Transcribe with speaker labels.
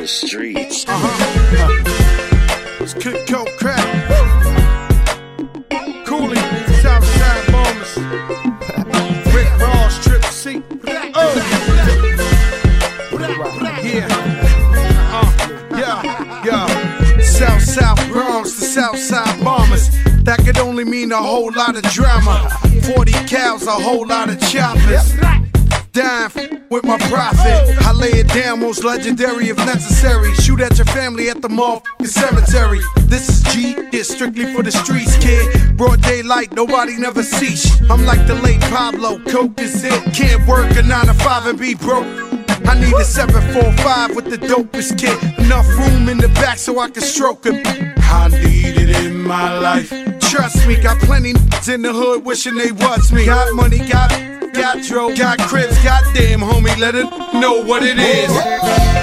Speaker 1: streets.
Speaker 2: It's Cook Coke Crack. Cooley, Southside Bombers. Rick Ross, Trip C. South Bronx, the Southside Bombers. That could only mean a whole lot of drama. 40 cows, a whole lot of choppers. Dying with my profit. I lay it down, most legendary if necessary. Shoot at your family at the motherfucking cemetery. This is G, it's strictly for the streets, kid. Broad daylight, nobody never sees. I'm like the late Pablo, coke is it. Can't work a 9 to 5 and be broke. I need a 745 with the dopest kid. Enough room in the back so I can stroke him. I need it in my life. Trust me, got plenty in the hood wishing they was me. Got money, got drove, got cribs, goddamn homie, let it know what it is.